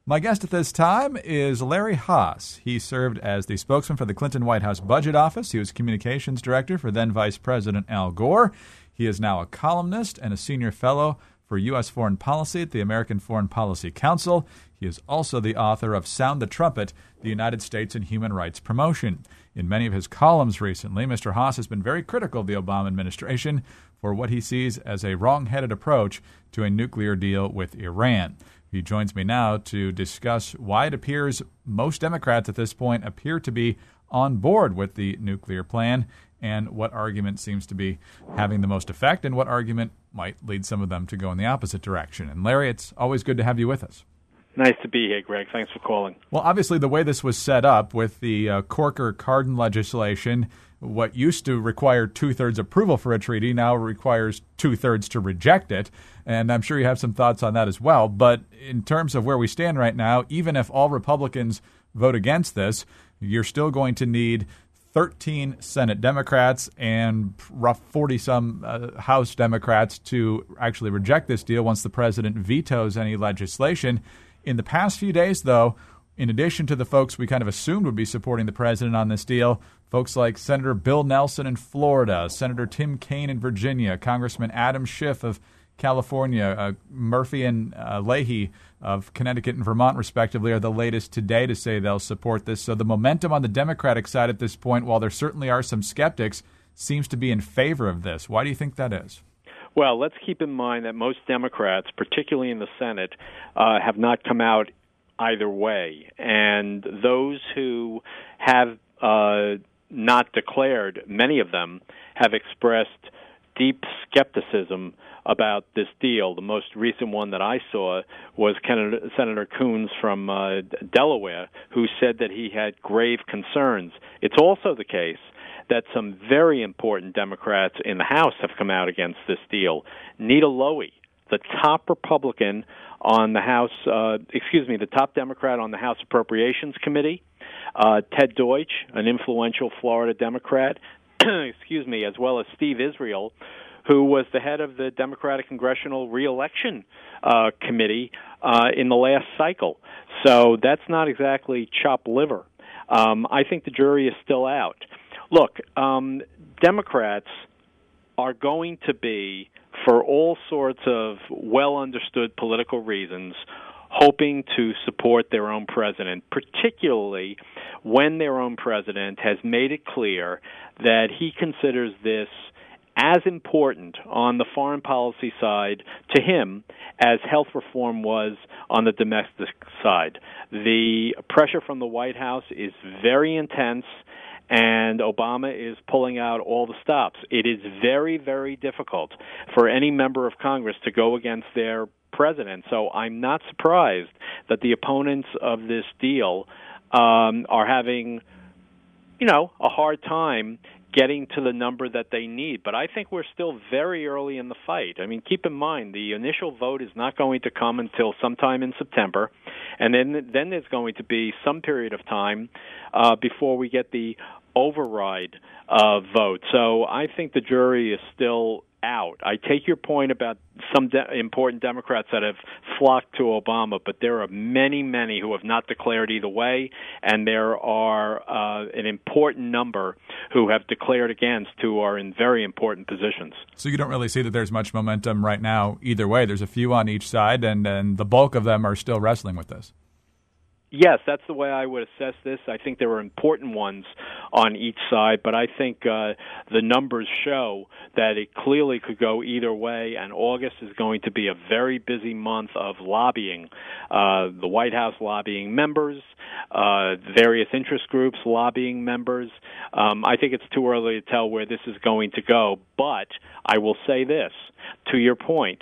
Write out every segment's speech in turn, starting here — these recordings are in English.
My guest at this time is Larry Haas. He served as the spokesman for the Clinton White House Budget Office. He was communications director for then Vice President Al Gore. He is now a columnist and a senior fellow for U.S. foreign policy at the American Foreign Policy Council. He is also the author of Sound the Trumpet, the United States in Human Rights Promotion. In many of his columns recently, Mr. Haas has been very critical of the Obama administration for what he sees as a wrong-headed approach to a nuclear deal with Iran. He joins me now to discuss why it appears most Democrats at this point appear to be on board with the nuclear plan and what argument seems to be having the most effect and what argument might lead some of them to go in the opposite direction. And Larry, it's always good to have you with us. Nice to be here, Greg. Thanks for calling. Well, obviously, the way this was set up with the Corker-Cardin legislation, what used to require two-thirds approval for a treaty now requires two-thirds to reject it. And I'm sure you have some thoughts on that as well. But in terms of where we stand right now, even if all Republicans vote against this, you're still going to need 13 Senate Democrats and rough 40-some House Democrats to actually reject this deal once the president vetoes any legislation. In the past few days, though, in addition to the folks we kind of assumed would be supporting the president on this deal, folks like Senator Bill Nelson in Florida, Senator Tim Kaine in Virginia, Congressman Adam Schiff of California, Murphy and Leahy of Connecticut and Vermont, respectively, are the latest today to say they'll support this. So the momentum on the Democratic side at this point, while there certainly are some skeptics, seems to be in favor of this. Why do you think that is? Well, let's keep in mind that most Democrats, particularly in the Senate, have not come out either way. And those who have not declared, many of them have expressed deep skepticism about this deal. The most recent one that I saw was Senator Coons from Delaware, who said that he had grave concerns. It's also the case that some very important Democrats in the House have come out against this deal. Nita Lowey, the top Republican on the House, the top Democrat on the House Appropriations Committee, Ted Deutsch, an influential Florida Democrat, as well as Steve Israel, who was the head of the Democratic Congressional Reelection Committee in the last cycle. So that's not exactly chopped liver. I think the jury is still out. Look, Democrats are going to be, for all sorts of well-understood political reasons, hoping to support their own president, particularly when their own president has made it clear that he considers this as important on the foreign policy side to him as health reform was on the domestic side. The pressure from the White House is very intense, and Obama is pulling out all the stops. It is very, very difficult for any member of Congress to go against their president. So I'm not surprised that the opponents of this deal are having, a hard time getting to the number that they need. But I think we're still very early in the fight. I mean, keep in mind, the initial vote is not going to come until sometime in September, and then there's going to be some period of time before we get the override vote. So I think the jury is still out. I take your point about some important Democrats that have flocked to Obama, but there are many, many who have not declared either way, and there are an important number who have declared against, who are in very important positions. So you don't really see that there's much momentum right now either way. There's a few on each side, and the bulk of them are still wrestling with this. Yes, that's the way I would assess this. I think there are important ones on each side, but I think the numbers show that it clearly could go either way, and August is going to be a very busy month of lobbying. The White House lobbying members, various interest groups lobbying members. I think it's too early to tell where this is going to go, but I will say this, to your point,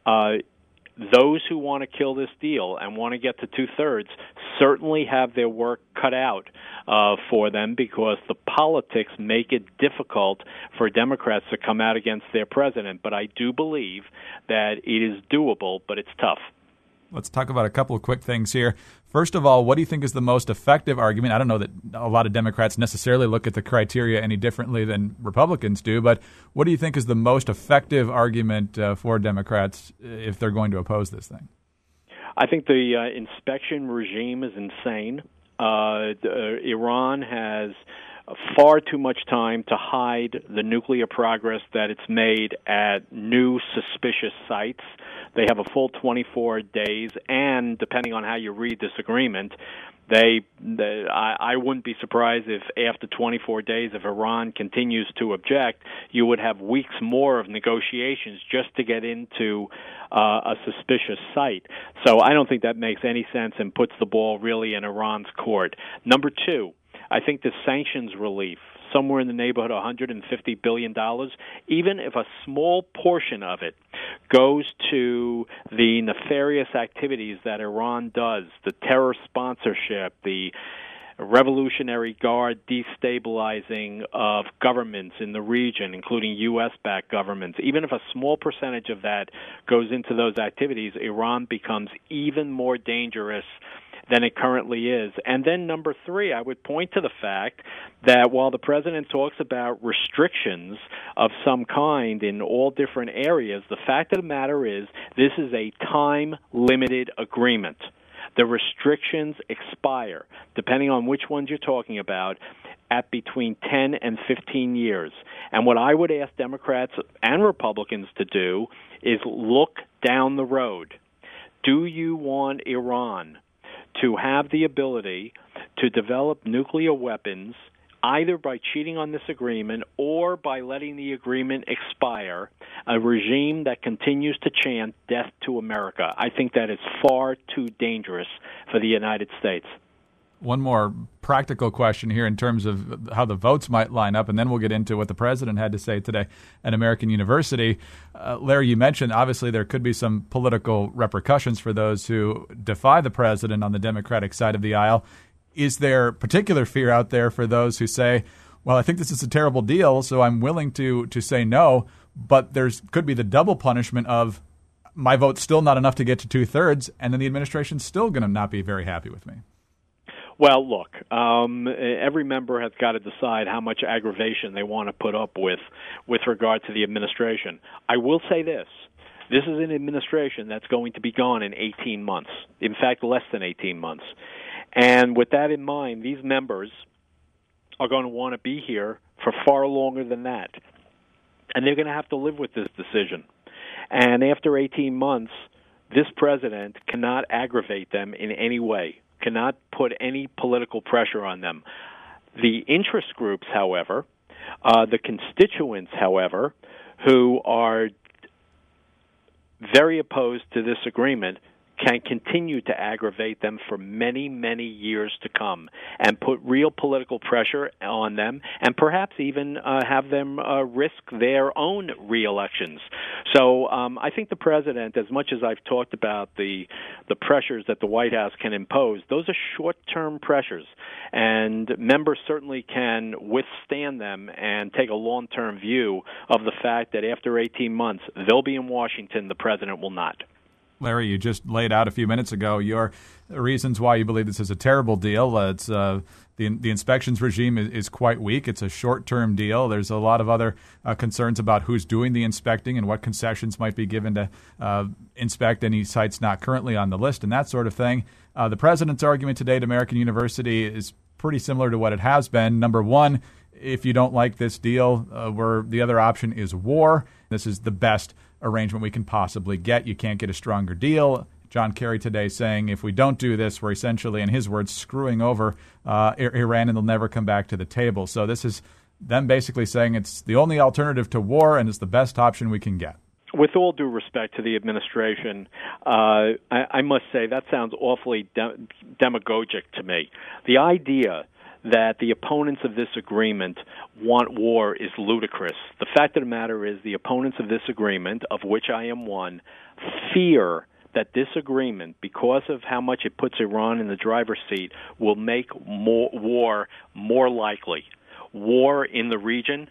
those who want to kill this deal and want to get to two-thirds certainly have their work cut out for them, because the politics make it difficult for Democrats to come out against their president. But I do believe that it is doable, but it's tough. Let's talk about a couple of quick things here. First of all, what do you think is the most effective argument? I don't know that a lot of Democrats necessarily look at the criteria any differently than Republicans do, but what do you think is the most effective argument for Democrats if they're going to oppose this thing? I think the inspection regime is insane. Iran has far too much time to hide the nuclear progress that it's made at new suspicious sites. They have a full 24 days, and depending on how you read this agreement, I wouldn't be surprised if after 24 days, if Iran continues to object, you would have weeks more of negotiations just to get into a suspicious site. So I don't think that makes any sense and puts the ball really in Iran's court. Number two, I think the sanctions relief, somewhere in the neighborhood of $150 billion, even if a small portion of it goes to the nefarious activities that Iran does, the terror sponsorship, the Revolutionary Guard destabilizing of governments in the region, including U.S.-backed governments, even if a small percentage of that goes into those activities, Iran becomes even more dangerous than it currently is. And then number three, I would point to the fact that while the president talks about restrictions of some kind in all different areas, the fact of the matter is this is a time-limited agreement. The restrictions expire, depending on which ones you're talking about, at between 10 and 15 years. And what I would ask Democrats and Republicans to do is look down the road. Do you want Iran to have the ability to develop nuclear weapons either by cheating on this agreement or by letting the agreement expire, a regime that continues to chant death to America? I think that is far too dangerous for the United States. One more practical question here in terms of how the votes might line up, and then we'll get into what the president had to say today at American University. Larry, you mentioned obviously there could be some political repercussions for those who defy the president on the Democratic side of the aisle. Is there particular fear out there for those who say, well, I think this is a terrible deal, so I'm willing to say no, but there's could be the double punishment of my vote's still not enough to get to two-thirds, and then the administration's still going to not be very happy with me? Well, look, every member has got to decide how much aggravation they want to put up with regard to the administration. I will say this. This is an administration that's going to be gone in 18 months. In fact, less than 18 months. And with that in mind, these members are going to want to be here for far longer than that. And they're going to have to live with this decision. And after 18 months, this president cannot aggravate them in any way, cannot put any political pressure on them. The interest groups, however, the constituents, however, who are very opposed to this agreement, can continue to aggravate them for many, many years to come and put real political pressure on them and perhaps even have them risk their own re-elections. So I think the president, as much as I've talked about the pressures that the White House can impose, those are short-term pressures, and members certainly can withstand them and take a long-term view of the fact that after 18 months, they'll be in Washington, the president will not. Larry, you just laid out a few minutes ago your reasons why you believe this is a terrible deal. It's the inspections regime is quite weak. It's a short-term deal. There's a lot of other concerns about who's doing the inspecting and what concessions might be given to inspect any sites not currently on the list and that sort of thing. The president's argument today at American University is pretty similar to what it has been. Number one, if you don't like this deal, where the other option is war. This is the best arrangement we can possibly get. You can't get a stronger deal. John Kerry today saying if we don't do this, we're essentially, in his words, screwing over Iran and they'll never come back to the table. So this is them basically saying it's the only alternative to war and it's the best option we can get. With all due respect to the administration, I must say that sounds awfully demagogic to me. The idea that the opponents of this agreement want war is ludicrous. The fact of the matter is the opponents of this agreement, of which I am one, fear that this agreement, because of how much it puts Iran in the driver's seat, will make war more likely. War in the region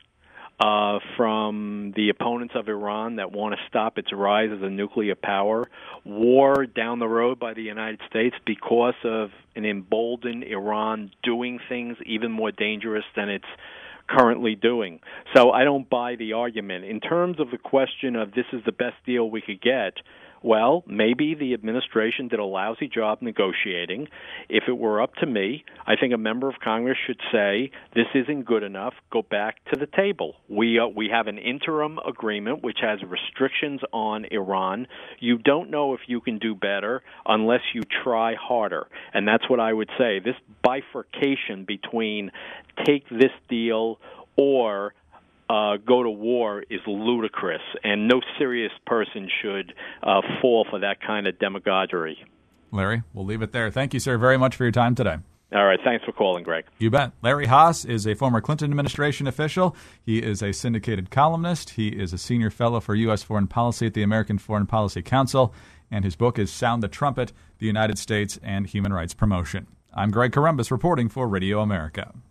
from the opponents of Iran that want to stop its rise as a nuclear power, war down the road by the United States because of an emboldened Iran doing things even more dangerous than it's currently doing. So I don't buy the argument. In terms of the question of this is the best deal we could get, well, maybe the administration did a lousy job negotiating. If it were up to me, I think a member of Congress should say, this isn't good enough, go back to the table. We have an interim agreement which has restrictions on Iran. You don't know if you can do better unless you try harder. And that's what I would say. This bifurcation between take this deal or go to war is ludicrous, and no serious person should fall for that kind of demagoguery. Larry, we'll leave it there. Thank you, sir, very much for your time today. All right. Thanks for calling, Greg. You bet. Larry Haas is a former Clinton administration official. He is a syndicated columnist. He is a senior fellow for U.S. foreign policy at the American Foreign Policy Council, and his book is Sound the Trumpet, the United States and Human Rights Promotion. I'm Greg Corombos reporting for Radio America.